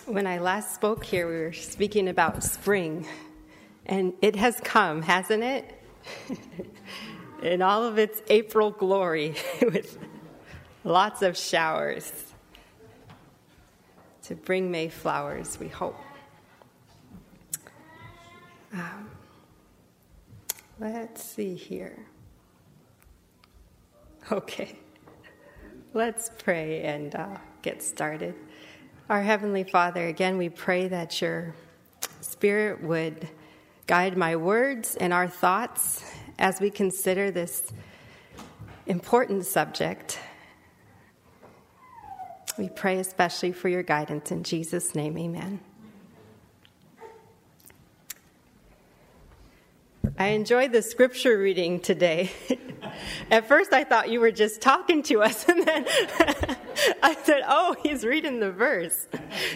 When I last spoke here, we were speaking about spring, and it has come, hasn't it? In all of its April glory, with lots of showers to bring May flowers, we hope. Let's see here. Okay, let's pray and get started. Our Heavenly Father, again, we pray that your Spirit would guide my words and our thoughts as we consider this important subject. We pray especially for your guidance. In Jesus' name, amen. I enjoyed the scripture reading today. At first I thought you were just talking to us, and then I said, oh, he's reading the verse.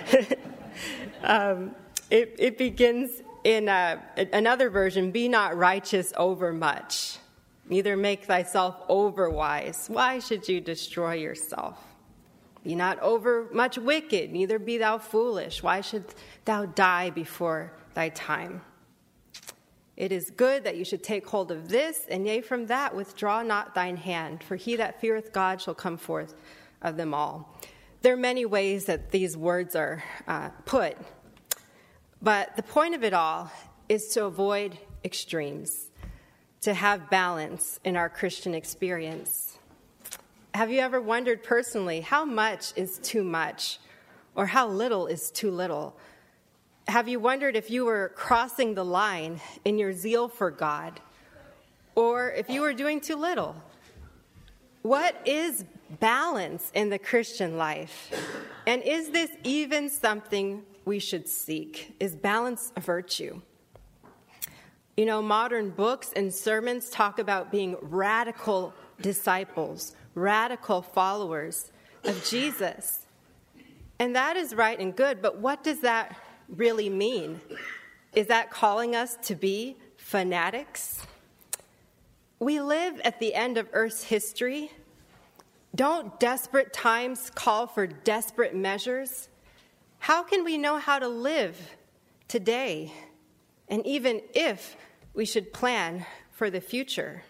It begins in another version, be not righteous over much, neither make thyself over wise. Why should you destroy yourself? Be not over much wicked, neither be thou foolish. Why should thou die before thy time? It is good that you should take hold of this, and yea, from that withdraw not thine hand, for he that feareth God shall come forth of them all. There are many ways that these words are put, but the point of it all is to avoid extremes, to have balance in our Christian experience. Have you ever wondered personally, how much is too much, or how little is too little? Have you wondered if you were crossing the line in your zeal for God, or if you were doing too little? What is balance in the Christian life? And is this even something we should seek? Is balance a virtue? You know, modern books and sermons talk about being radical disciples, radical followers of Jesus. And that is right and good, but what does that really mean? Is that calling us to be fanatics? We live at the end of Earth's history. Don't desperate times call for desperate measures? How can we know how to live today, and even if we should plan for the future?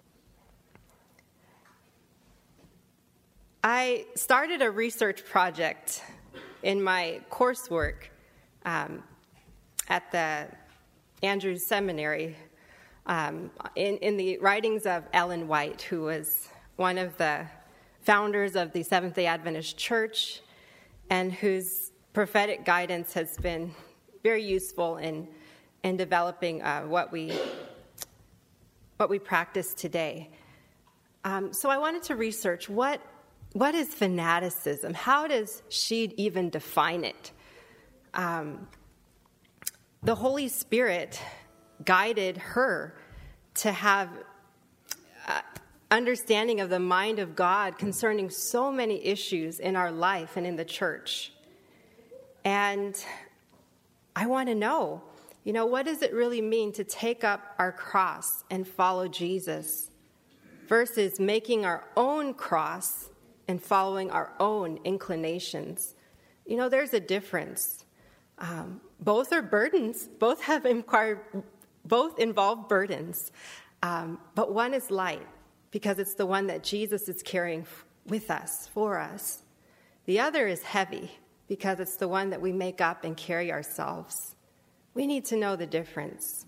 I started a research project in my coursework at the Andrews Seminary in the writings of Ellen White, who was one of the founders of the Seventh-day Adventist Church and whose prophetic guidance has been very useful in developing what we practice today. So I wanted to research what is fanaticism? How does she even define it? The Holy Spirit guided her to have understanding of the mind of God concerning so many issues in our life and in the church. And I want to know, what does it really mean to take up our cross and follow Jesus versus making our own cross and following our own inclinations? There's a difference. Both are burdens. Both involve burdens. But one is light because it's the one that Jesus is carrying with us, for us. The other is heavy because it's the one that we make up and carry ourselves. We need to know the difference.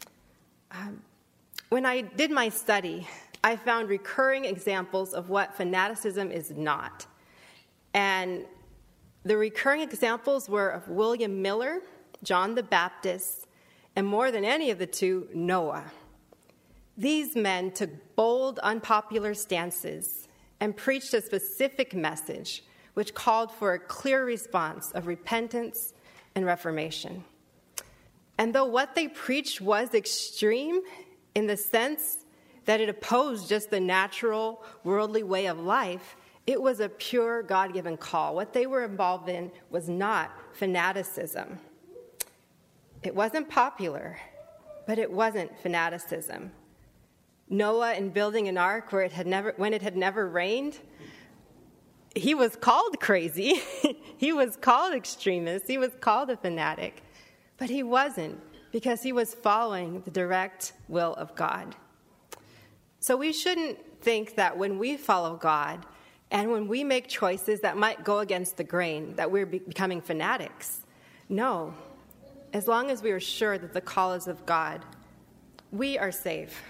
When I did my study, I found recurring examples of what fanaticism is not. And the recurring examples were of William Miller, John the Baptist, and more than any of the two, Noah. These men took bold, unpopular stances and preached a specific message which called for a clear response of repentance and reformation. And though what they preached was extreme in the sense that it opposed just the natural, worldly way of life, it was a pure, God-given call. What they were involved in was not fanaticism. It wasn't popular, but it wasn't fanaticism. Noah in building an ark when it had never rained he was called crazy. He was called extremist. He was called a fanatic. But he wasn't, because he was following the direct will of God. So we shouldn't think that when we follow God and when we make choices that might go against the grain, that we're becoming fanatics. No. As long as we are sure that the call is of God, we are safe.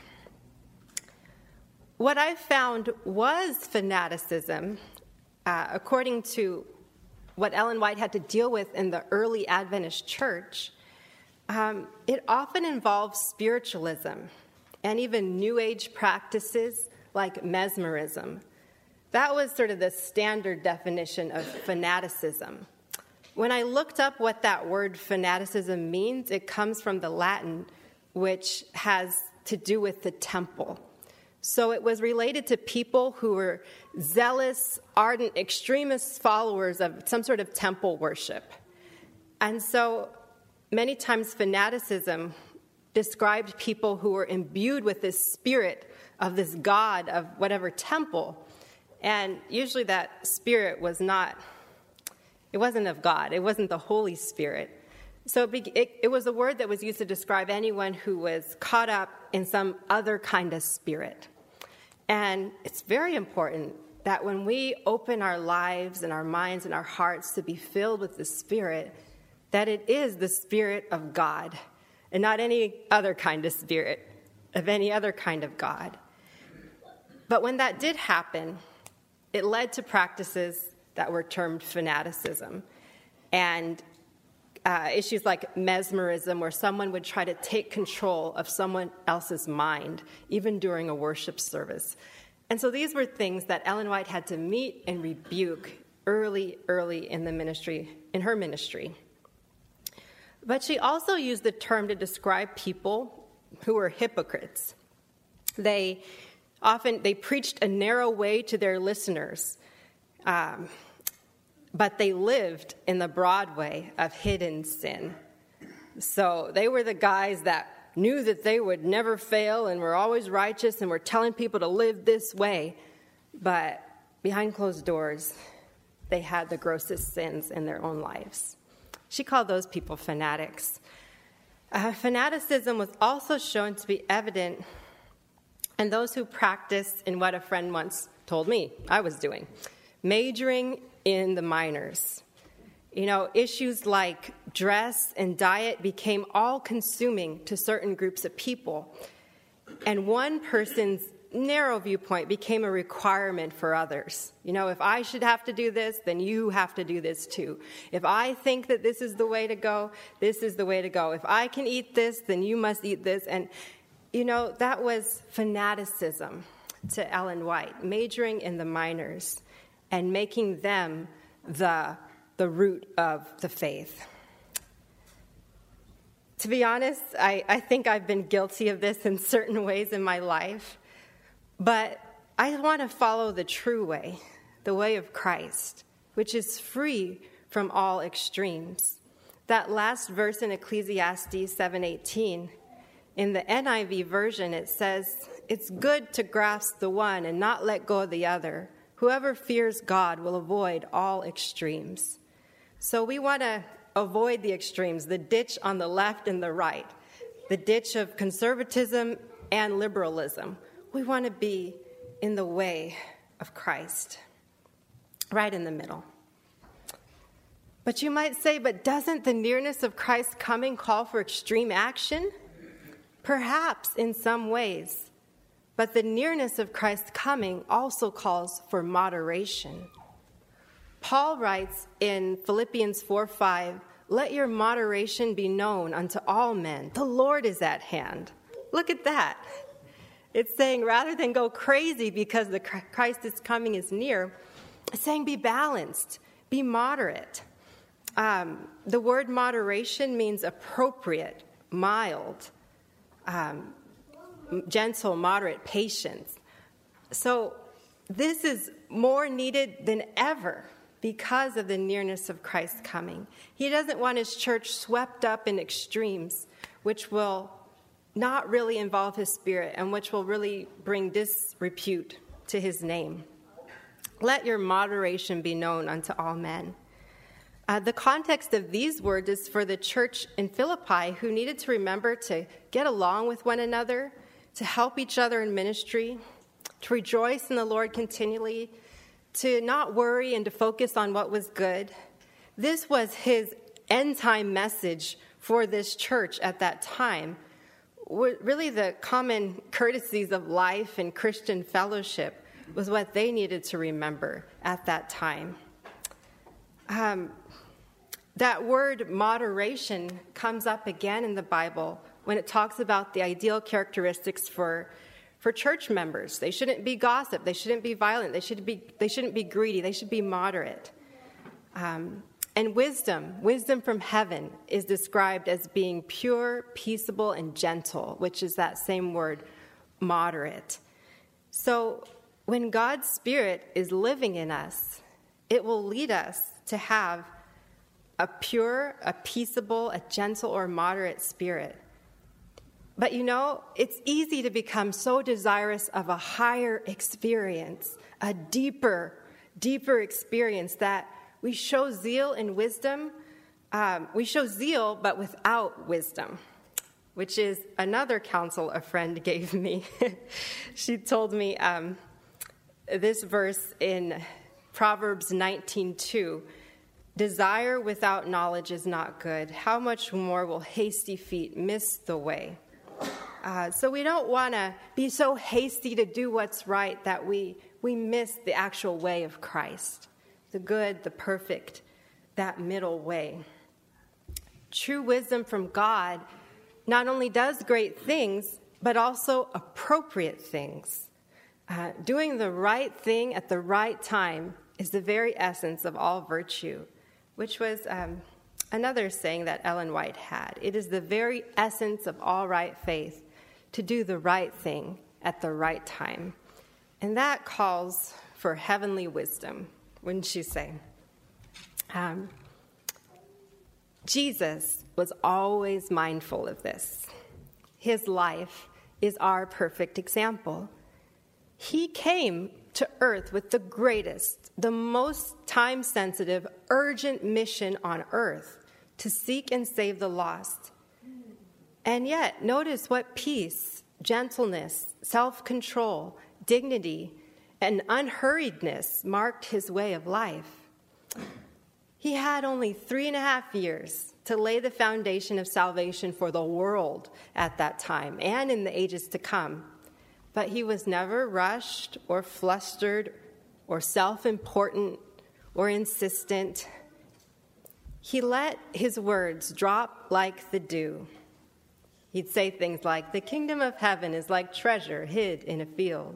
What I found was fanaticism, according to what Ellen White had to deal with in the early Adventist church. It often involves spiritualism and even New Age practices like mesmerism. That was sort of the standard definition of fanaticism. When I looked up what that word fanaticism means, it comes from the Latin, which has to do with the temple. So it was related to people who were zealous, ardent, extremist followers of some sort of temple worship. And so many times fanaticism described people who were imbued with this spirit of this god of whatever temple. And usually that spirit wasn't of God. It wasn't the Holy Spirit. So it was a word that was used to describe anyone who was caught up in some other kind of spirit. And it's very important that when we open our lives and our minds and our hearts to be filled with the Spirit, that it is the Spirit of God and not any other kind of spirit, of any other kind of God. But when that did happen, it led to practices that were termed fanaticism and issues like mesmerism, where someone would try to take control of someone else's mind, even during a worship service. And so these were things that Ellen White had to meet and rebuke early in the ministry, in her ministry. But she also used the term to describe people who were hypocrites. They preached a narrow way to their listeners, but they lived in the broad way of hidden sin. So they were the guys that knew that they would never fail and were always righteous and were telling people to live this way. But behind closed doors, they had the grossest sins in their own lives. She called those people fanatics. Fanaticism was also shown to be evident in those who practiced in what a friend once told me I was doing, majoring in the minors. You know, issues like dress and diet became all-consuming to certain groups of people, and one person's narrow viewpoint became a requirement for others. You know, if I should have to do this, then you have to do this too. If I think that this is the way to go, this is the way to go. If I can eat this, then you must eat this. And, you know, that was fanaticism to Ellen White, majoring in the minors and making them the root of the faith. To be honest, I think I've been guilty of this in certain ways in my life, but I want to follow the true way, the way of Christ, which is free from all extremes. That last verse in Ecclesiastes 7:18, in the NIV version, it says, "It's good to grasp the one and not let go of the other. Whoever fears God will avoid all extremes." So we want to avoid the extremes, the ditch on the left and the right, the ditch of conservatism and liberalism. We want to be in the way of Christ, right in the middle. But you might say, but doesn't the nearness of Christ's coming call for extreme action? Perhaps in some ways. But the nearness of Christ's coming also calls for moderation. Paul writes in Philippians 4:5, "Let your moderation be known unto all men. The Lord is at hand." Look at that. It's saying rather than go crazy because the Christ's coming is near, it's saying be balanced, be moderate. The word moderation means appropriate, mild, gentle, moderate, patience. So this is more needed than ever because of the nearness of Christ's coming. He doesn't want his church swept up in extremes, which will not really involve his spirit and which will really bring disrepute to his name. Let your moderation be known unto all men. The context of these words is for the church in Philippi, who needed to remember to get along with one another, to help each other in ministry, to rejoice in the Lord continually, to not worry and to focus on what was good. This was his end-time message for this church at that time. Really, the common courtesies of life and Christian fellowship was what they needed to remember at that time. That word moderation comes up again in the Bible when it talks about the ideal characteristics for church members. They shouldn't be gossip. They shouldn't be violent. They shouldn't be greedy. They should be moderate. And wisdom from heaven is described as being pure, peaceable, and gentle, which is that same word, moderate. So when God's Spirit is living in us, it will lead us to have a pure, a peaceable, a gentle, or moderate spirit. But it's easy to become so desirous of a higher experience, a deeper experience, that we show zeal and wisdom. We show zeal, but without wisdom, which is another counsel a friend gave me. She told me this verse in Proverbs 19:2, desire without knowledge is not good. How much more will hasty feet miss the way? So we don't want to be so hasty to do what's right that we miss the actual way of Christ, the good, the perfect, that middle way. True wisdom from God not only does great things, but also appropriate things. Doing the right thing at the right time is the very essence of all virtue, which was another saying that Ellen White had. It is the very essence of all right faith to do the right thing at the right time. And that calls for heavenly wisdom, wouldn't you say? Jesus was always mindful of this. His life is our perfect example. He came to earth with the greatest, the most time-sensitive, urgent mission on earth, to seek and save the lost. And yet, notice what peace, gentleness, self-control, dignity, and unhurriedness marked his way of life. He had only 3.5 years to lay the foundation of salvation for the world at that time and in the ages to come. But he was never rushed or flustered or self-important or insistent. He let his words drop like the dew. He'd say things like, the kingdom of heaven is like treasure hid in a field.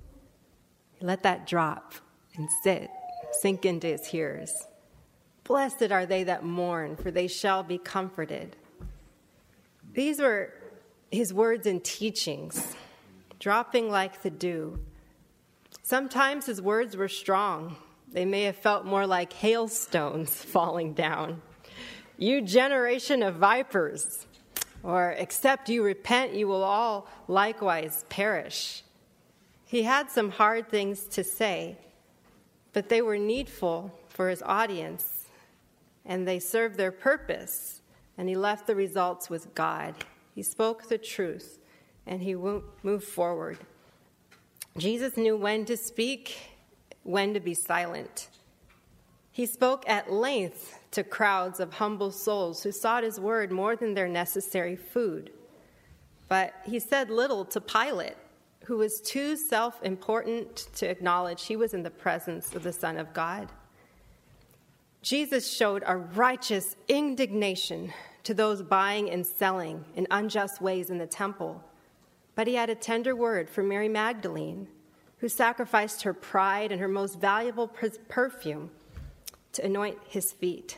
He let that drop and sink into his hearers. Blessed are they that mourn, for they shall be comforted. These were his words and teachings, dropping like the dew. Sometimes his words were strong. They may have felt more like hailstones falling down. You generation of vipers, or except you repent, you will all likewise perish. He had some hard things to say, but they were needful for his audience, and they served their purpose, and he left the results with God. He spoke the truth, and he moved forward. Jesus knew when to speak, when to be silent. He spoke at length to crowds of humble souls who sought his word more than their necessary food. But he said little to Pilate, who was too self-important to acknowledge he was in the presence of the Son of God. Jesus showed a righteous indignation to those buying and selling in unjust ways in the temple. But he had a tender word for Mary Magdalene, who sacrificed her pride and her most valuable perfume to anoint his feet.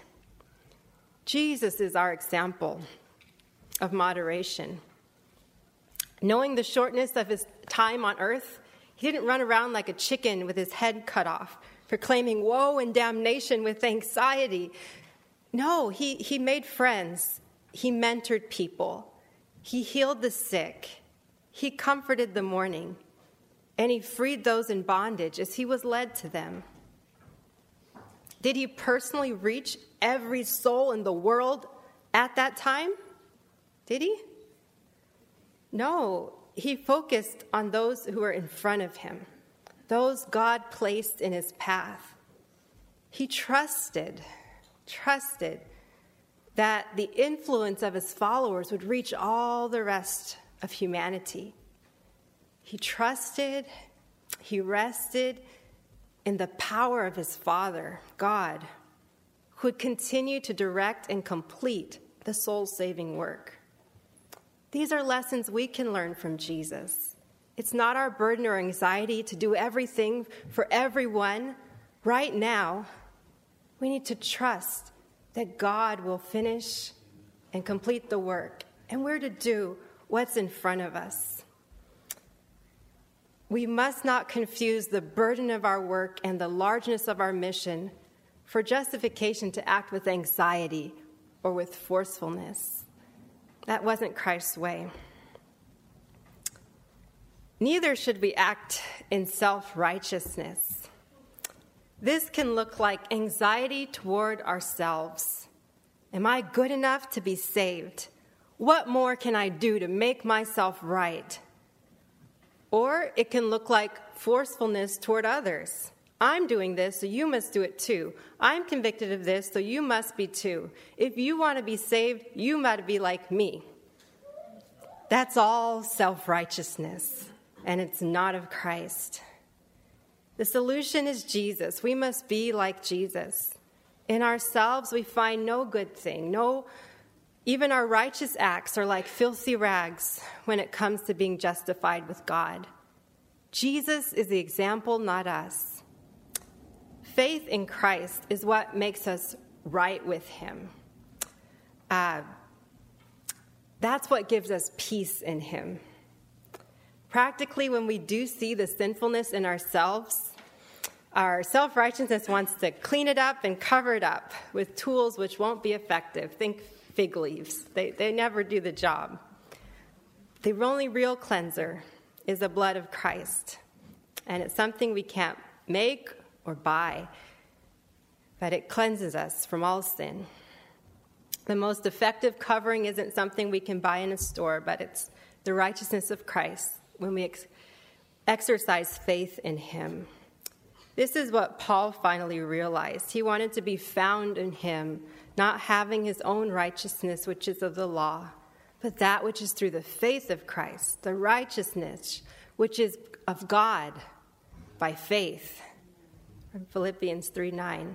Jesus is our example of moderation. Knowing the shortness of his time on earth, he didn't run around like a chicken with his head cut off, proclaiming woe and damnation with anxiety. No, he made friends. He mentored people. He healed the sick. He comforted the mourning. And he freed those in bondage as he was led to them. Did he personally reach every soul in the world at that time? Did he? No, he focused on those who were in front of him, those God placed in his path. He trusted that the influence of his followers would reach all the rest of humanity. He trusted, he rested in the power of his Father, God, who would continue to direct and complete the soul-saving work. These are lessons we can learn from Jesus. It's not our burden or anxiety to do everything for everyone right now. We need to trust that God will finish and complete the work, and we're to do what's in front of us. We must not confuse the burden of our work and the largeness of our mission for justification to act with anxiety or with forcefulness. That wasn't Christ's way. Neither should we act in self-righteousness. This can look like anxiety toward ourselves. Am I good enough to be saved? What more can I do to make myself right? Or it can look like forcefulness toward others. I'm doing this, so you must do it too. I'm convicted of this, so you must be too. If you want to be saved, you must be like me. That's all self-righteousness, and it's not of Christ. The solution is Jesus. We must be like Jesus. In ourselves, we find no good thing. Even our righteous acts are like filthy rags when it comes to being justified with God. Jesus is the example, not us. Faith in Christ is what makes us right with him. That's what gives us peace in him. Practically, when we do see the sinfulness in ourselves, our self-righteousness wants to clean it up and cover it up with tools which won't be effective. Think fig leaves. They never do the job. The only real cleanser is the blood of Christ. And it's something we can't make or buy, but it cleanses us from all sin. The most effective covering isn't something we can buy in a store, but it's the righteousness of Christ when we exercise faith in him. This is what Paul finally realized. He wanted to be found in him, not having his own righteousness, which is of the law, but that which is through the faith of Christ, the righteousness which is of God by faith. From Philippians 3:9.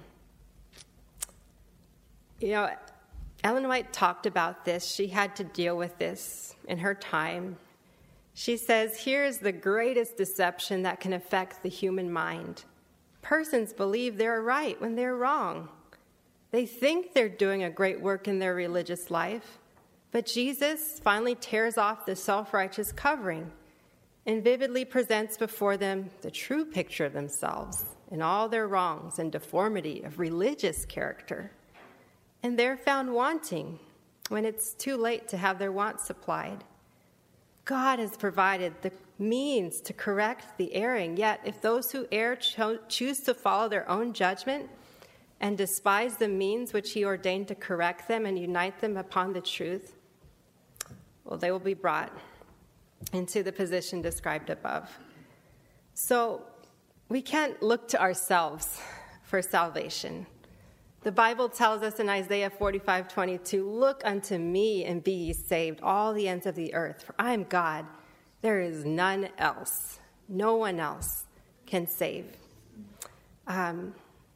Ellen White talked about this. She had to deal with this in her time. She says, here's the greatest deception that can affect the human mind. Persons believe they're right when they're wrong. They think they're doing a great work in their religious life, but Jesus finally tears off the self-righteous covering and vividly presents before them the true picture of themselves in all their wrongs and deformity of religious character. And they're found wanting when it's too late to have their wants supplied. God has provided the means to correct the erring, yet if those who err choose to follow their own judgment and despise the means which he ordained to correct them and unite them upon the truth, well, they will be brought into the position described above. So we can't look to ourselves for salvation. The Bible tells us in Isaiah 45:22, look unto me and be ye saved, all the ends of the earth, for I am God. There is none else. No one else can save. Ellen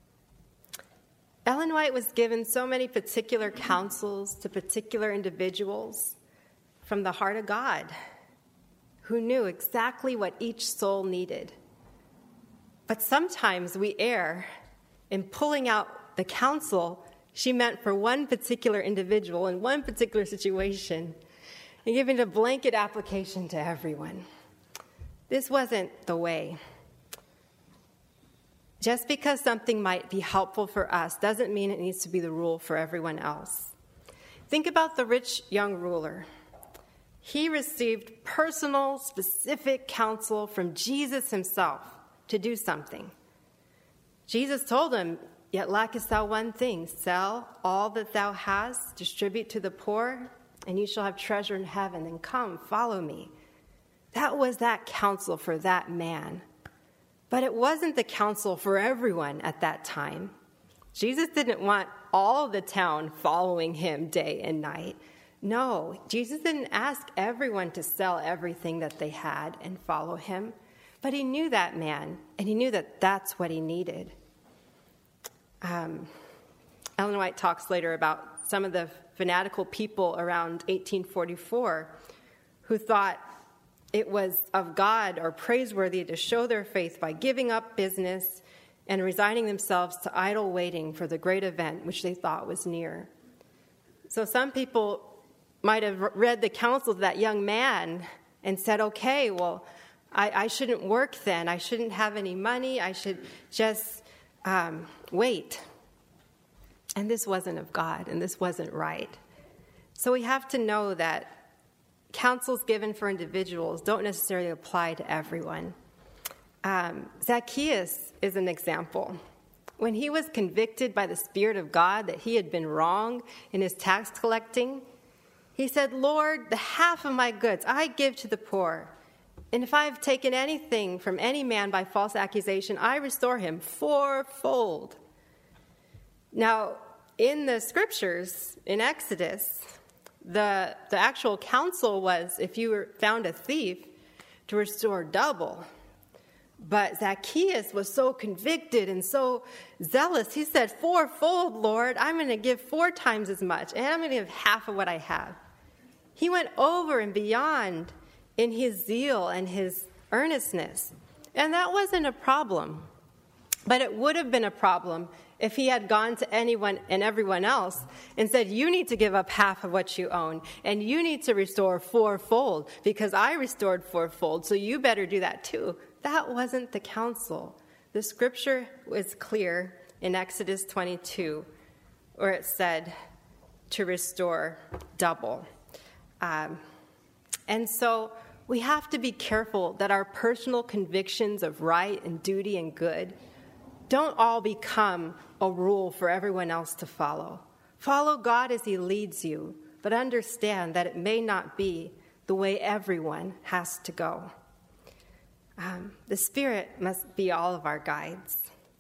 White was given so many particular counsels to particular individuals from the heart of God, who knew exactly what each soul needed. But sometimes we err in pulling out the counsel she meant for one particular individual in one particular situation and giving a blanket application to everyone. This wasn't the way. Just because something might be helpful for us doesn't mean it needs to be the rule for everyone else. Think about the rich young ruler. He received personal, specific counsel from Jesus himself to do something. Jesus told him, Yet lackest thou one thing, sell all that thou hast, distribute to the poor, and you shall have treasure in heaven, and come, follow me. That was that counsel for that man. But it wasn't the counsel for everyone at that time. Jesus didn't want all the town following him day and night. No, Jesus didn't ask everyone to sell everything that they had and follow him. But he knew that man, and he knew that that's what he needed. Ellen White talks later about some of the fanatical people around 1844 who thought it was of God or praiseworthy to show their faith by giving up business and resigning themselves to idle waiting for the great event which they thought was near. So some people might have read the counsel of that young man and said, okay, well, I shouldn't work then. I shouldn't have any money. I should just wait. And this wasn't of God, and this wasn't right. So we have to know that counsels given for individuals don't necessarily apply to everyone. Zacchaeus is an example. When he was convicted by the Spirit of God that he had been wrong in his tax collecting, he said, Lord, the half of my goods I give to the poor. And if I have taken anything from any man by false accusation, I restore him fourfold. Now, in the scriptures, in Exodus, the actual counsel was, if you were found a thief, to restore double. But Zacchaeus was so convicted and so zealous. He said, fourfold, Lord, I'm going to give 4 times as much, and I'm going to give half of what I have. He went over and beyond in his zeal and his earnestness. And that wasn't a problem. But it would have been a problem if he had gone to anyone and everyone else and said, you need to give up half of what you own, and you need to restore fourfold, because I restored fourfold, so you better do that too. That wasn't the counsel. The scripture was clear in Exodus 22, where it said to restore double. And so we have to be careful that our personal convictions of right and duty and good don't all become a rule for everyone else to follow. Follow God as he leads you, but understand that it may not be the way everyone has to go. The Spirit must be all of our guides.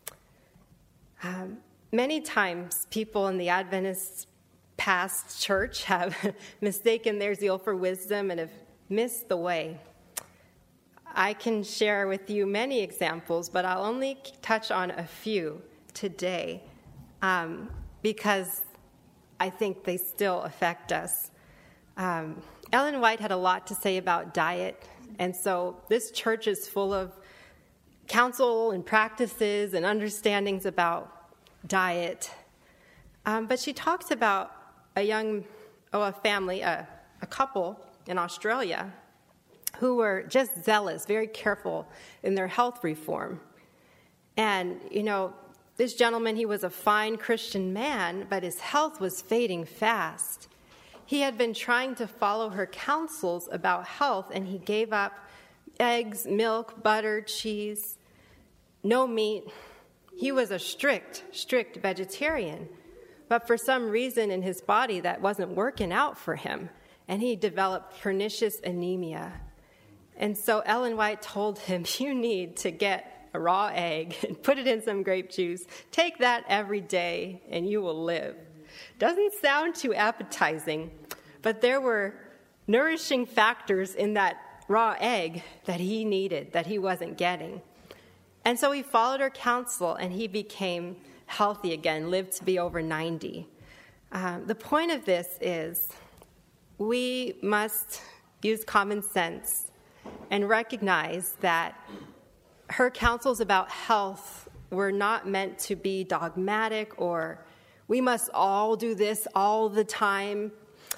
Many times people in the Adventist past church have mistaken their zeal for wisdom and have missed the way. I can share with you many examples, but I'll only touch on a few today because I think they still affect us. Ellen White had a lot to say about diet, and so this church is full of counsel and practices and understandings about diet. But she talks about a family, a couple in Australia who were just zealous, very careful in their health reform. And, this gentleman, he was a fine Christian man, but his health was fading fast. He had been trying to follow her counsels about health, and he gave up eggs, milk, butter, cheese, no meat. He was a strict vegetarian. But for some reason in his body, that wasn't working out for him, and he developed pernicious anemia. And so Ellen White told him, you need to get a raw egg and put it in some grape juice. Take that every day, and you will live. Doesn't sound too appetizing, but there were nourishing factors in that raw egg that he needed, that he wasn't getting. And so he followed her counsel, and he became healthy again, lived to be over 90. The point of this is we must use common sense and recognize that her counsels about health were not meant to be dogmatic or we must all do this all the time.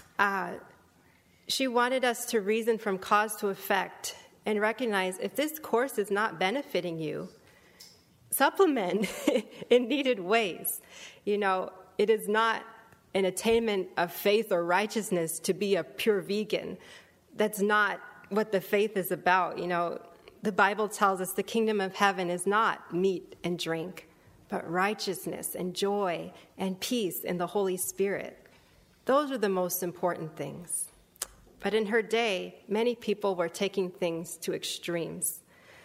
She wanted us to reason from cause to effect and recognize if this course is not benefiting you, supplement in needed ways. It is not an attainment of faith or righteousness to be a pure vegan. That's not what the faith is about. The Bible tells us the kingdom of heaven is not meat and drink, but righteousness and joy and peace in the Holy Spirit. Those are the most important things. But in her day, many people were taking things to extremes.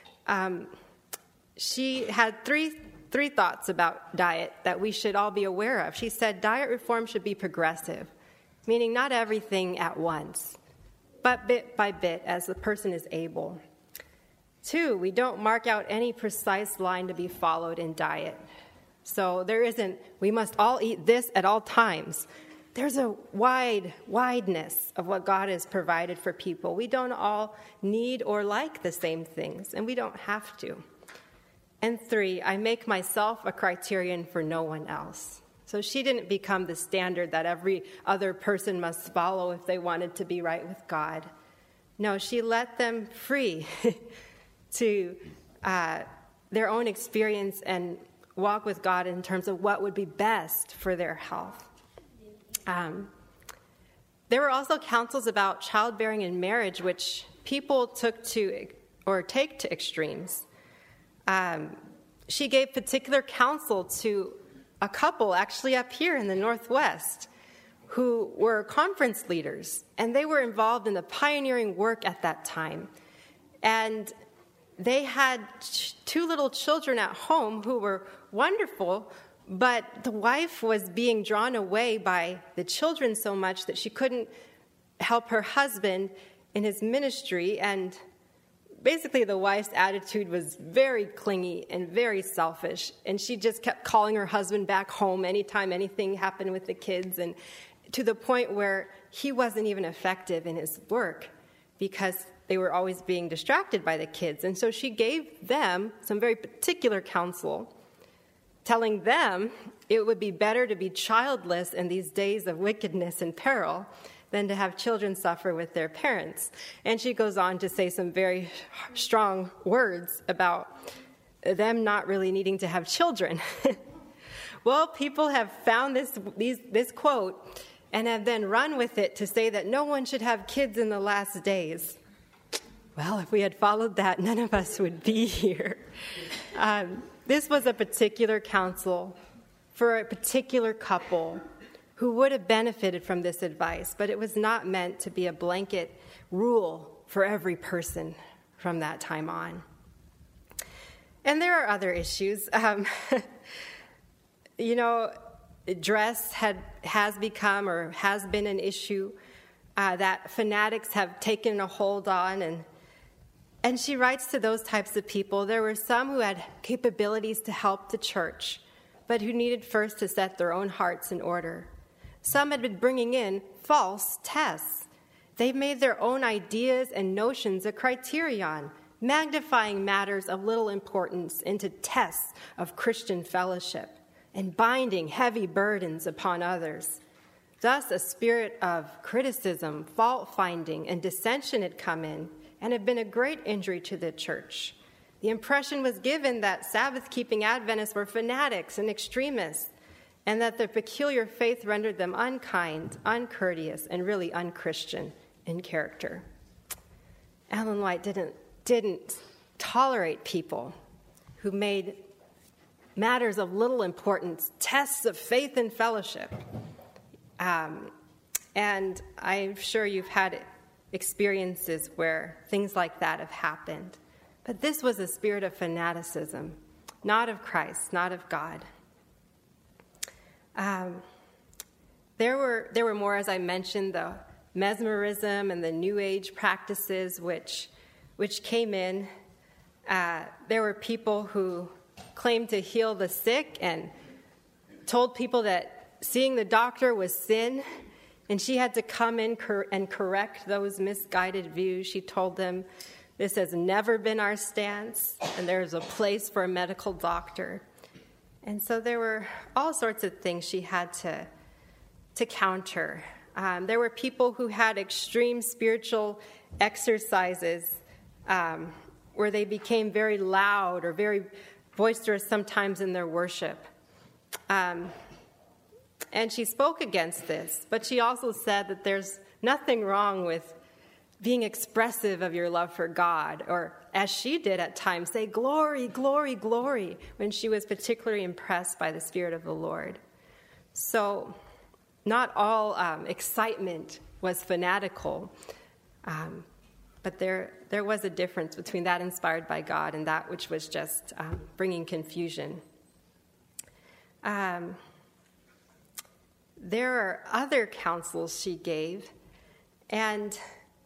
She had three thoughts about diet that we should all be aware of. She said diet reform should be progressive, meaning not everything at once, but bit by bit as the person is able. 2, we don't mark out any precise line to be followed in diet. So there isn't, we must all eat this at all times. There's a wideness of what God has provided for people. We don't all need or like the same things, and we don't have to. And 3, I make myself a criterion for no one else. So she didn't become the standard that every other person must follow if they wanted to be right with God. No, she let them free to their own experience and walk with God in terms of what would be best for their health. There were also counsels about childbearing and marriage, which people take to extremes. She gave particular counsel to a couple actually up here in the Northwest who were conference leaders, and they were involved in the pioneering work at that time. And they had 2 little children at home who were wonderful, but the wife was being drawn away by the children so much that she couldn't help her husband in his ministry. And basically the wife's attitude was very clingy and very selfish. And she just kept calling her husband back home anytime anything happened with the kids, and to the point where he wasn't even effective in his work because they were always being distracted by the kids. And so she gave them some very particular counsel, telling them it would be better to be childless in these days of wickedness and peril than to have children suffer with their parents. And she goes on to say some very strong words about them not really needing to have children. Well, people have found this quote and have then run with it to say that no one should have kids in the last days. Well, if we had followed that, none of us would be here. This was a particular counsel for a particular couple who would have benefited from this advice, but it was not meant to be a blanket rule for every person from that time on. And there are other issues. Dress has become or has been an issue that fanatics have taken a hold on. And she writes to those types of people, there were some who had capabilities to help the church, but who needed first to set their own hearts in order. Some had been bringing in false tests. They made their own ideas and notions a criterion, magnifying matters of little importance into tests of Christian fellowship and binding heavy burdens upon others. Thus, a spirit of criticism, fault-finding, and dissension had come in and had been a great injury to the church. The impression was given that Sabbath-keeping Adventists were fanatics and extremists, and that their peculiar faith rendered them unkind, uncourteous, and really unchristian in character. Ellen White didn't tolerate people who made matters of little importance tests of faith and fellowship. And I'm sure you've had experiences where things like that have happened. But this was a spirit of fanaticism, not of Christ, not of God. There were more, as I mentioned, the mesmerism and the New Age practices which came in. There were people who claimed to heal the sick and told people that seeing the doctor was sin, and she had to come in and correct those misguided views. She told them, this has never been our stance, and there's a place for a medical doctor. And so there were all sorts of things she had to counter. There were people who had extreme spiritual exercises where they became very loud or very boisterous sometimes in their worship. And she spoke against this, but she also said that there's nothing wrong with being expressive of your love for God or as she did at times, say, "Glory, glory, glory," when she was particularly impressed by the Spirit of the Lord. So not all excitement was fanatical, but there was a difference between that inspired by God and that which was just bringing confusion. There are other counsels she gave, and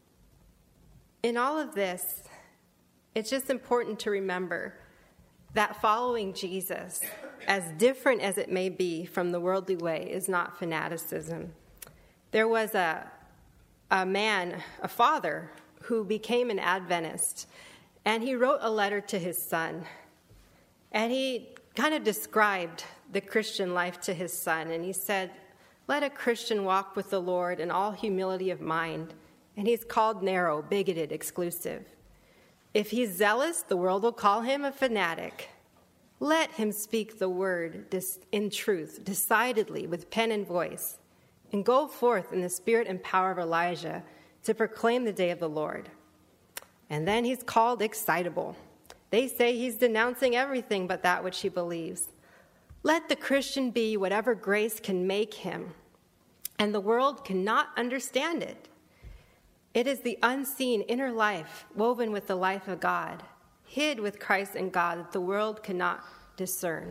in all of this, it's just important to remember that following Jesus, as different as it may be from the worldly way, is not fanaticism. There was a man, a father, who became an Adventist, and he wrote a letter to his son, and he kind of described the Christian life to his son, and he said, "Let a Christian walk with the Lord in all humility of mind," and he's called narrow, bigoted, exclusive. "If he's zealous, the world will call him a fanatic. Let him speak the word in truth, decidedly, with pen and voice, and go forth in the spirit and power of Elijah to proclaim the day of the Lord." And then he's called excitable. They say he's denouncing everything but that which he believes. Let the Christian be whatever grace can make him, and the world cannot understand it. It is the unseen inner life woven with the life of God, hid with Christ in God, that the world cannot discern.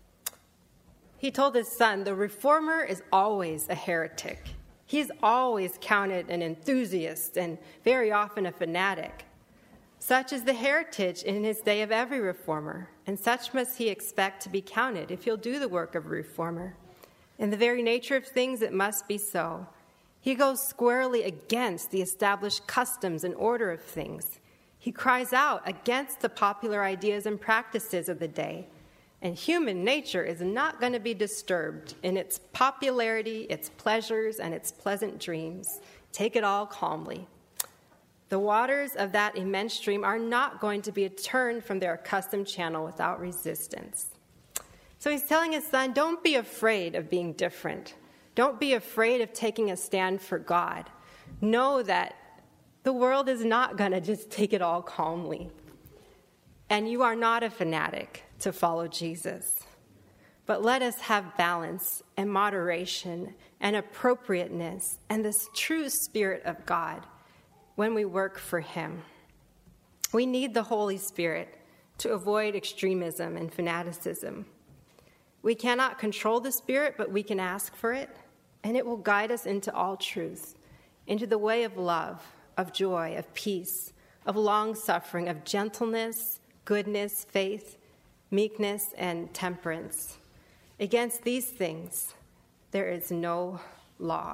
He told his son, the reformer is always a heretic. He's always counted an enthusiast and very often a fanatic. Such is the heritage in his day of every reformer, and such must he expect to be counted if he'll do the work of a reformer. In the very nature of things, it must be so. He goes squarely against the established customs and order of things. He cries out against the popular ideas and practices of the day. And human nature is not going to be disturbed in its popularity, its pleasures, and its pleasant dreams. Take it all calmly. The waters of that immense stream are not going to be turned from their accustomed channel without resistance. So he's telling his son, don't be afraid of being different. Don't be afraid of taking a stand for God. Know that the world is not going to just take it all calmly. And you are not a fanatic to follow Jesus. But let us have balance and moderation and appropriateness and this true Spirit of God when we work for Him. We need the Holy Spirit to avoid extremism and fanaticism. We cannot control the Spirit, but we can ask for it, and it will guide us into all truth, into the way of love, of joy, of peace, of long-suffering, of gentleness, goodness, faith, meekness, and temperance. Against these things, there is no law.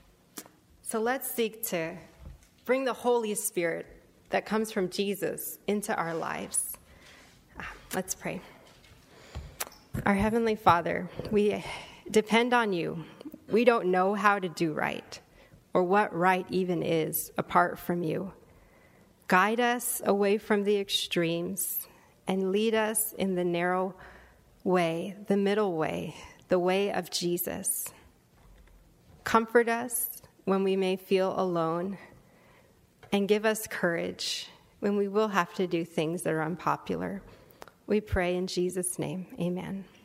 So let's seek to bring the Holy Spirit that comes from Jesus into our lives. Let's pray. Our Heavenly Father, we depend on you. We don't know how to do right or what right even is apart from you. Guide us away from the extremes and lead us in the narrow way, the middle way, the way of Jesus. Comfort us when we may feel alone, and give us courage when we will have to do things that are unpopular. We pray in Jesus' name. Amen.